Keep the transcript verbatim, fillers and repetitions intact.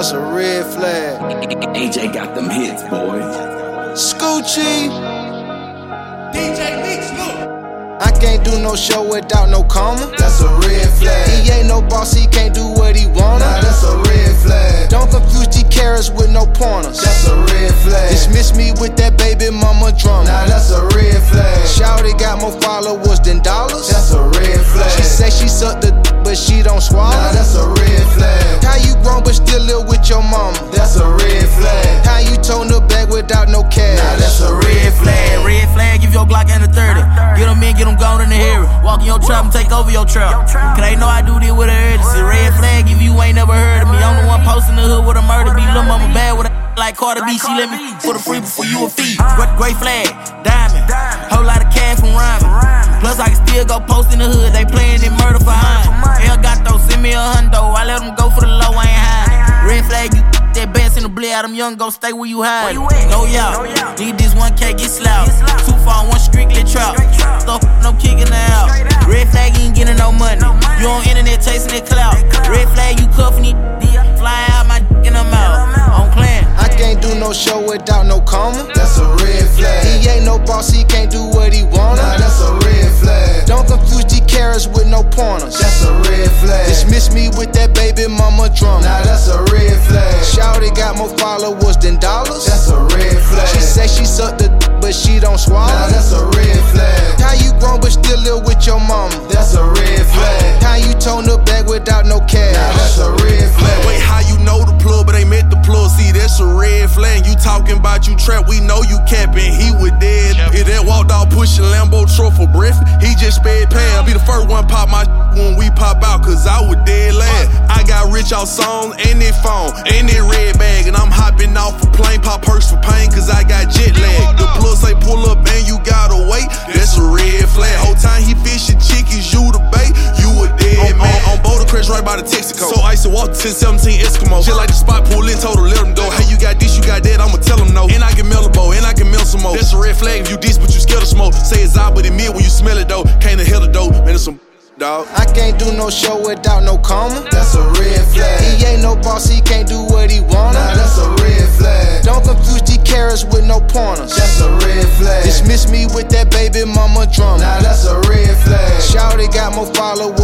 that's a red flag. A J got them hits, boy. Scoochie. D J Leaks, look. I can't do no show without no comma. That's a red flag. He ain't no boss, he can't do what he wanna. Nah, that's a red flag. Don't confuse G carrots with no pointers. That's a red flag. Dismiss me with that baby mama drama. Nah, that's a red flag. Shawty got more followers than dollars. That's a red flag. She say she sucked the d but she don't swallow. Nah, that's a red flag. How you grown but still live with your mama? That's a red flag. How you tone the bag without no cash? Nah, that's a red flag. Red flag, give your Glock and a thirty. Get them in, get them gone in the area. Walk in your trap and take over your trap. Cause they know I do this with a urgency. Red flag if you ain't never heard of me. I'm the one posting the hood with a murder beat. Lil' mama bad with a like Carter B. She let me for the free before you a fee. Great flag, diamond. Whole lot of cash from rhyming. Plus I can still go post in the hood. They playin' it murder for high. El Gato, send me a hundo. I let them go for the low, I ain't hiding. Red flag, you that bass in the blade out. Them young go stay where you hide. No y'all, need this one K, get slapped. Two far, one strictly trap. So no kicking out. Red flag, you ain't getting no money. You on internet chasing that clout. Red flag, you cuffin' it. Fly out my d in the mouth. On clan. I can't do no show without no comma. That's a red flag. He ain't no boss, he can't do what he wanna. Nah, that's a red flag. Don't confuse G carrots with no pointers. That's a red flag. Dismiss me with that baby mama drama. Nah, that's a red flag. Shawty got more followers than dollars. That's a red flag. She say she sucked the d but she don't swallow. Nah, that's a red flag. How you grown but still live with your mama? That's a red flag. How you tone the bag without no cash? Nah, that's a red flag. Wait, how you know the plug but ain't met the plug? See, that's a red flag. You talking about you trap, we know you capping. He was dead. If that walked out pushing Lambo truck for breath, he just sped past. I'll be the first one pop my when we pop out, cause I was dead last. I got rich off songs and that phone and that red bag, and I'm hopping off a plane, pop perks for pain, cause I got jet lag. The plug say pull up and you gotta wait, that's a red flag. Whole time he fishing chickies, you the bait, you a dead man. On, on Boulder Crest right by the Texaco, so icy walk ten seventeen Eskimo. Just like the spot pull in, told her let him go. Hey, you got this, you got that, I'ma tell him no. And I can mail a bow, and I can mail some more. That's a red flag if you diss, but you scared of smoke. Say it's out, but it mid when you smell it though. Can't the hell the dope, man, it's some dog. I can't do no show without no comma. That's a red flag. He ain't no boss, he can't do what he wanna. Nah, that's a red flag. Don't confuse G carrots with no pointers. That's a red flag. Dismiss me with that baby mama drama. Nah, that's a red flag. Shawty got more followers